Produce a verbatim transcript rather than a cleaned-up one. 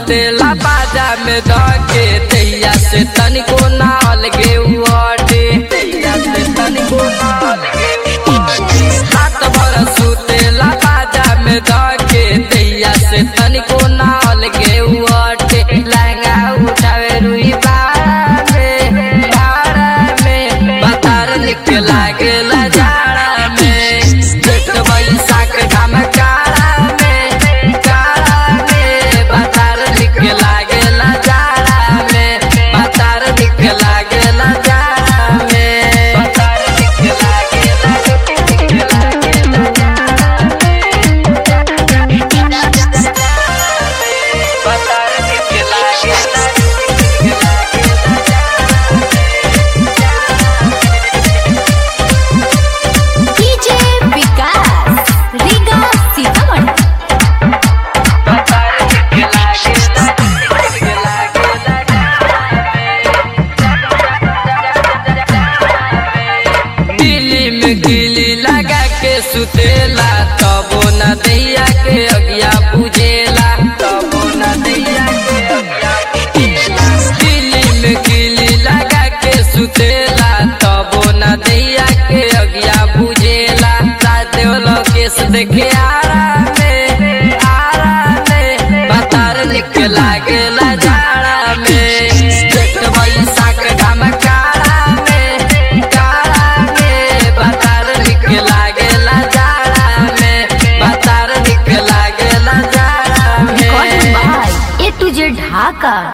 सुतेला बाजा में धके तैया से तनिको ना अलगे उठे तैया से तनिको ना अलगे उठे रात भर सुतेला बाजा में धके तैया से तनिको ना अलगे उठे लहंगा उठावे रुई बाड़ा में बाड़ा में बतार निक लागेला जाड़ा में जेठ बैसाख घाम काड़ा में काड़ा में बतार निक लागेला जाड़ा में बतार निक लागेला जाड़ा में बतार निक लागेला निक लागेला बतार निक लागेला डीजे विकास रीगा सीतामढ़ी। दिल्ली में गिली लगा के सुतेला तबो न दैया के अगिया बुझेला तबो न दैया के अगिया बुझेला दिल्ली में गिली लगा के सुतेला तबो न दैया के अगिया बुझेला रातेव लोकेश देखे आरा में आरा में बतार निक लागेला जाड़ा में जेठ बैसाख घाम काड़ा में काड़ा में बतार निक लागेला जाड़ा में बतार निक लागेला जाड़ा में ए टू जेड ढाका।